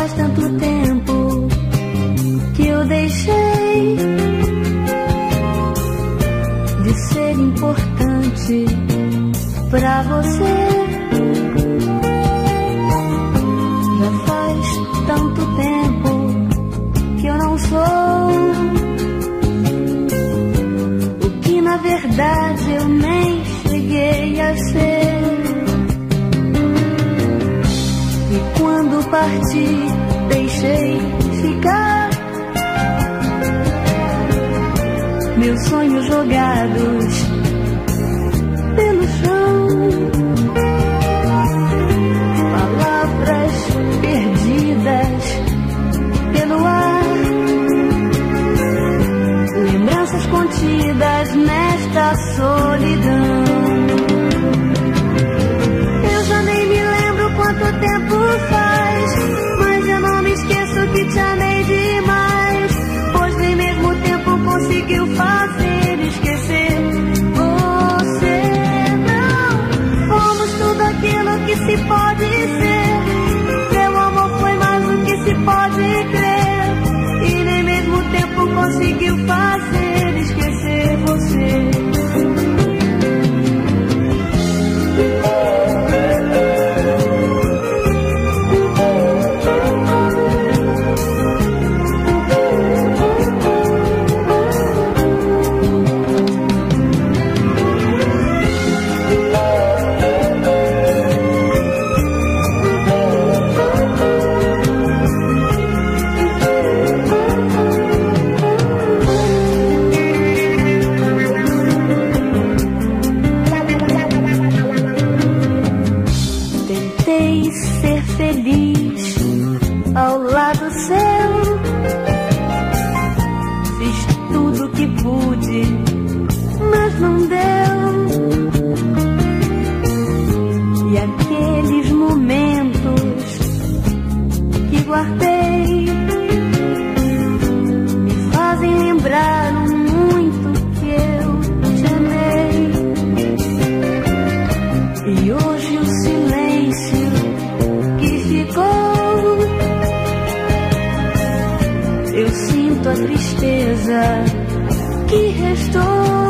faz tanto tempo que eu deixei de ser importante pra você. Já faz tanto tempo que eu não sou o que na verdade eu nem cheguei a ser. E quando parti, deixei ficar meus sonhos jogados pelo chão, palavras perdidas pelo ar, lembranças contidas nesta solidão. Eu já nem me lembro quanto tempo faz, mas eu não me esqueço que te amei demais, pois nem mesmo o tempo conseguiu fazer esquecer você. Não fomos tudo aquilo que se pode ser, seu amor foi mais do que se pode crer, e nem mesmo o tempo conseguiu fazer esquecer você. Ao lado seu, fiz tudo que pude, mas não deu. E aqueles momentos que guardei me fazem lembrar o muito que eu te amei. E hoje o silêncio que ficou, eu sinto a tristeza que restou.